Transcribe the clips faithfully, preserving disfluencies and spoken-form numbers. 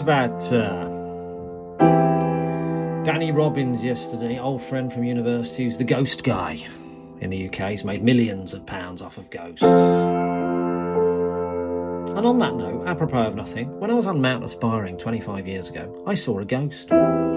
about uh, Danny Robbins yesterday, old friend from university, who's the ghost guy in the U K. He's made millions of pounds off of ghosts. And on that note, apropos of nothing, when I was on Mount Aspiring twenty-five years ago, I saw a ghost.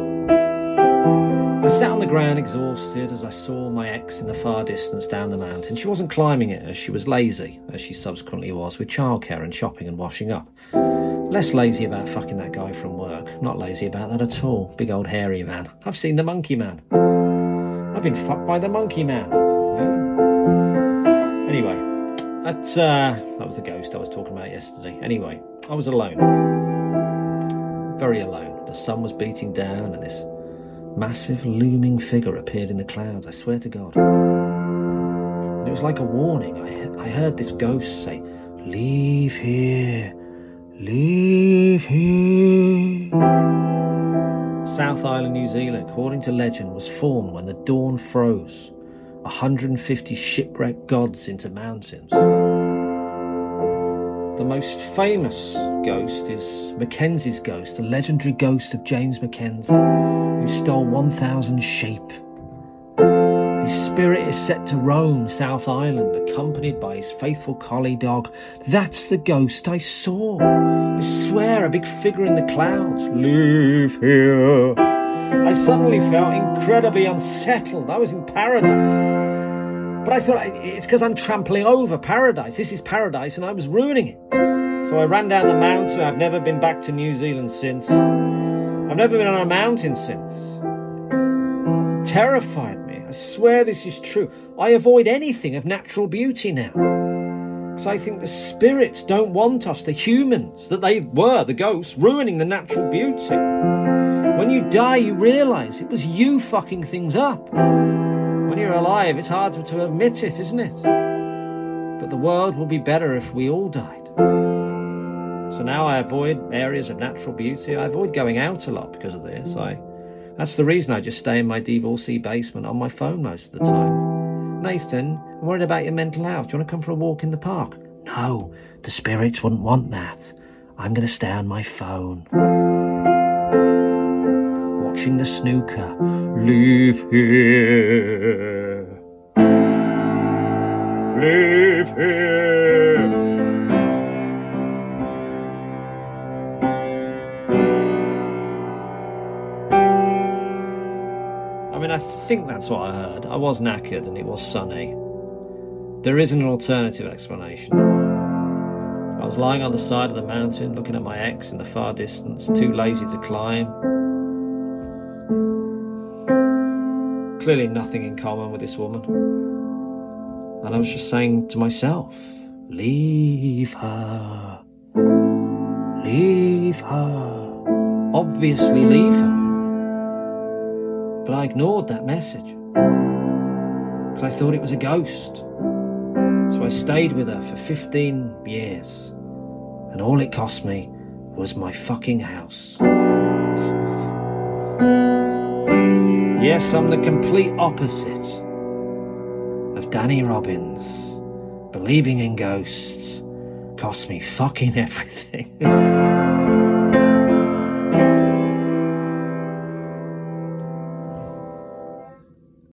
I sat on the ground exhausted as I saw my ex in the far distance down the mountain. She wasn't climbing it as she was lazy, as she subsequently was, with childcare and shopping and washing up. Less lazy about fucking that guy from work. Not lazy about that at all. Big old hairy man. I've seen the monkey man. I've been fucked by the monkey man. Yeah. Anyway, that, uh, that was the ghost I was talking about yesterday. Anyway, I was alone. Very alone. The sun was beating down and this massive looming figure appeared in the clouds, I swear to God. And it was like a warning. I, I heard this ghost say, "Leave here. Leave here." South Island, New Zealand, according to legend, was formed when the dawn froze one hundred fifty shipwrecked gods into mountains. The most famous ghost is Mackenzie's ghost, the legendary ghost of James Mackenzie, who stole one thousand sheep. His spirit is set to roam South Island, accompanied by his faithful collie dog. That's the ghost I saw. I swear, a big figure in the clouds. "Leave here." I suddenly felt incredibly unsettled. I was in paradise. But I thought, it's because I'm trampling over paradise. This is paradise, and I was ruining it. So I ran down the mountain. I've never been back to New Zealand since. I've never been on a mountain since. It terrified me. I swear this is true. I avoid anything of natural beauty now. Because I think the spirits don't want us, the humans, that they were, the ghosts, ruining the natural beauty. When you die, you realise it was you fucking things up. When you're alive, it's hard to admit it, isn't it? But the world will be better if we all died. So now I avoid areas of natural beauty. I avoid going out a lot because of this. I, that's the reason I just stay in my divorcee basement on my phone most of the time. "Nathan, I'm worried about your mental health. Do you want to come for a walk in the park?" "No, the spirits wouldn't want that. I'm going to stay on my phone. Watching the snooker." "Leave here. Leave here." I mean, I think that's what I heard. I was knackered and it was sunny. There isn't an alternative explanation. I was lying on the side of the mountain, looking at my ex in the far distance, too lazy to climb. Clearly nothing in common with this woman. And I was just saying to myself, "Leave her. Leave her. Obviously leave her." But I ignored that message. Because I thought it was a ghost. So I stayed with her for fifteen years. And all it cost me was my fucking house. Yes, I'm the complete opposite of Danny Robbins. Believing in ghosts cost me fucking everything.